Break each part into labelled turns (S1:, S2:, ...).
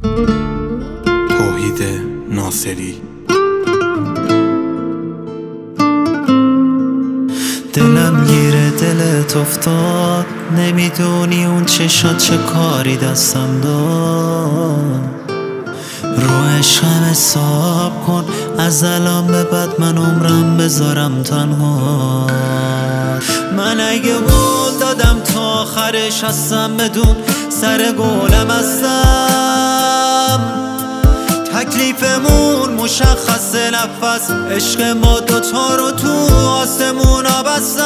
S1: توحید ناصری.
S2: دلم گیره دلت افتاد، نمیدونی اون چشات چه کاری دستم داد. رو عشقم حساب کن، از الان به بعد من عمرم بذارم تنها. من اگه قول دادم تا آخرش هستم، بدون سر گولم هستم. تکلیفمون مشخص نفس، عشق ما دوتا رو تو آسمون ها بستن.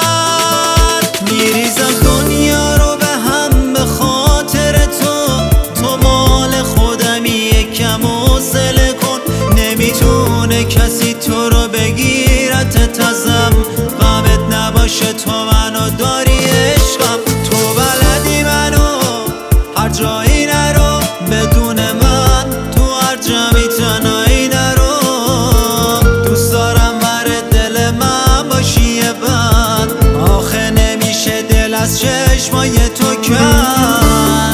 S2: میریزم دنیا رو به هم به خاطر تو مال خودمی، یکم حوصله کن. نمیتونه کسی تو رو بگیرت ازم، غمت نباشه تو منو داری عشقم. تو بلدی منو هر جایی نرو، بدون من تو هر جمعی تنهایی نرو. دوست دارم ور دل من باشی یه بند، آخه نمیشه دل از چشمای تو کن.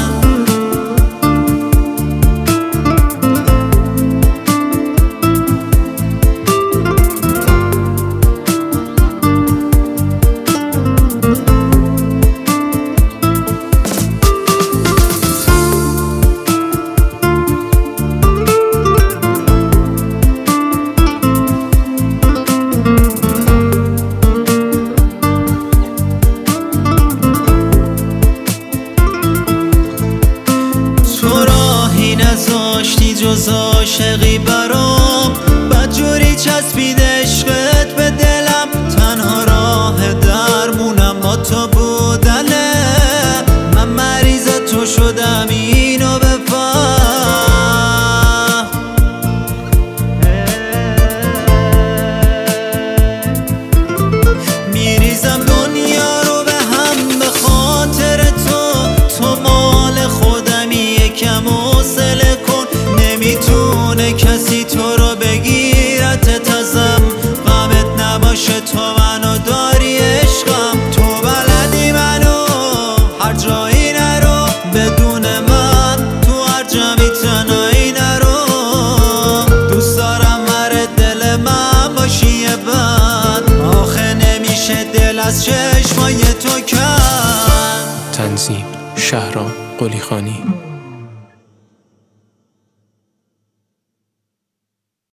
S2: نذاشتی جز عاشقی برام، بدجوری چسبید عشقت به دلم. تنها راه درمونم با تو بودنه، من مریض تو شدم اینو بفهم. میریزم دنیا رو به هم به خاطر تو مال خودمی، یکم حوصله کن. نمیتونه کسی تو رو بگیرت ازم، غمت نباشه تو منو داری عشقم. تو بلدی منو هر جایی نرو، بدون من تو هر جمعی تنهایی نرو. دوست دارم ور دل من باشی یه بند، آخه نمیشه دل از چشمای تو کن.
S3: تنظیم شهرام قلیخانی.